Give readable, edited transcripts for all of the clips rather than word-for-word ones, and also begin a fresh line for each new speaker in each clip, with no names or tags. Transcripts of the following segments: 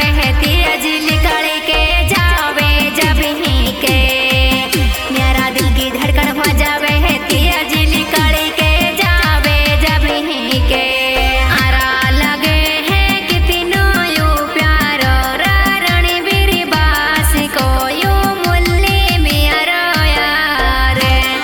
जावे है तेज निकल के जावे जब ही के मेरा दिल की धड़कन हो जावे है तेज निकल के जावे जब ही के आरा लगे है कितनो यू प्यारो रणबीर बास को यू मुल्ली मेरा यार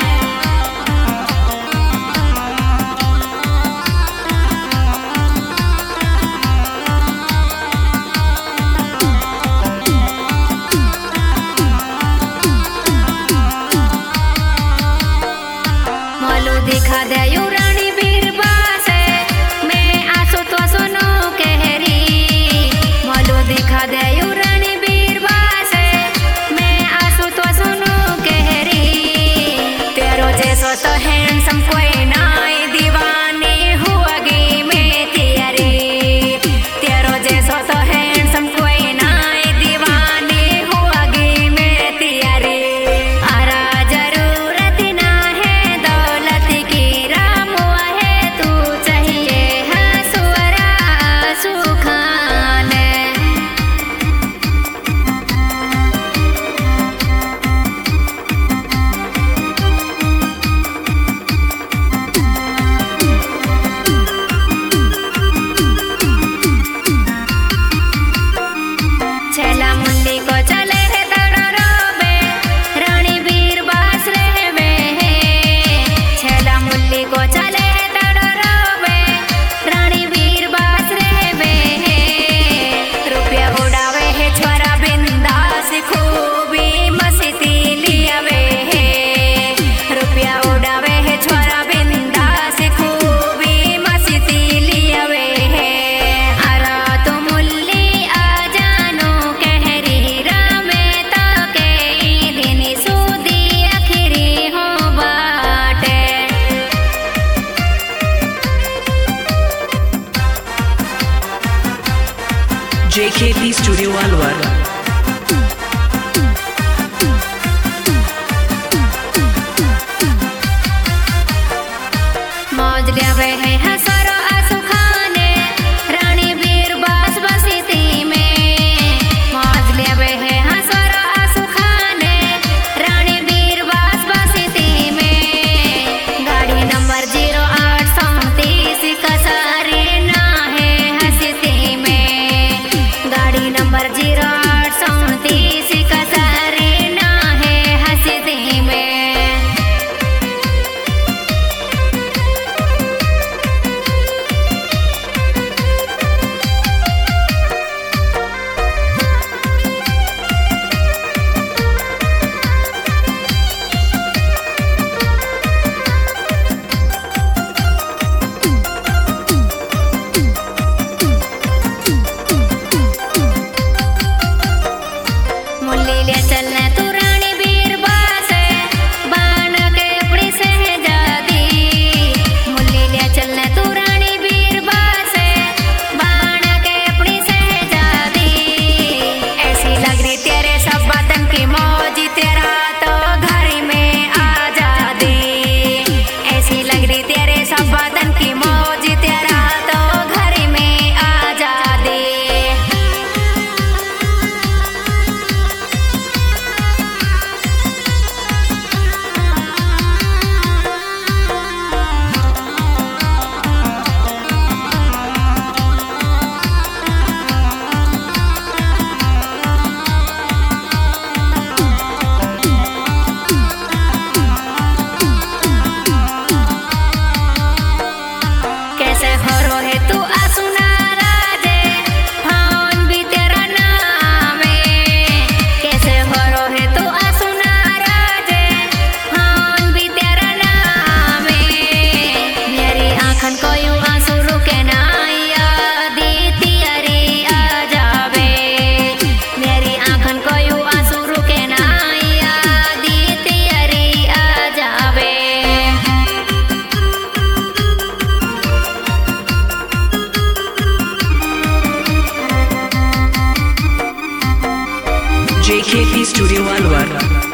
मोलू दिखा दे यू रणबीर बास मैं आंसू तो सुनो कहरी मोलू दिखा दे यू रणबीर बास मैं आंसू तो सुनो कहरी तेरो जैसो तो हैंडसम कोई ना दीवाने हुआगी मैं तेरी तेरो जैसो तो हैंडसम कोई ना दीवाने हुआगी मैं तेरी आरा जरूरत ना है दौलत की राम है तू चाहिए हसुरा सुखान छेला मुंडी को चले है तड़ो रोबे रणबीर बास रहवे है छेला मुंडी को चले है तड़ो रोबे रणबीर बास रहवे है रुपया उड़ावे है छोरा बिंदास खूबी मस्ती लियावे है रुपया उड़ावे है छोरा बिंदास खूबी मस्ती लियावे है आरा तो मुल्ली आ जानो कहरी रामे ताके दिन सूदी आखिरी हो बाटे
JKT Studio Alwar.
मौज लेवे है हसरो आंसू खाने रणबीर बास बसती में मौज लेवे है हसरो आंसू खाने रणबीर बास बसती में गाड़ी नंबर 0837 कसारे ना है हंसती में गाड़ी नंबर 0837 कसारे ना है हंसती में मुल्ली ले चलने तू रणबीर बास बाण के अपनी सहजादी मुल्ली ले चलने तू रणबीर बास बाण के अपनी सहजादी ऐसी लग रही तेरे सब वतन की मौज तेरा तो घर में आजादी ऐसी लग रही तेरे सब वतन की मौज तेरा तो घर में आजादी कैसे हो है तू आंसू नाराजे फोन भी तेरा नाम है कैसे हो है तू आंसू नाराजे फोन भी तेरा नाम है मेरी आंखन को यूं आंसू रुके ना याद तेरी आ जावे मेरी आंखन को यूं आंसू रुके ना याद तेरी आ जावे
JKT Studio Alwar.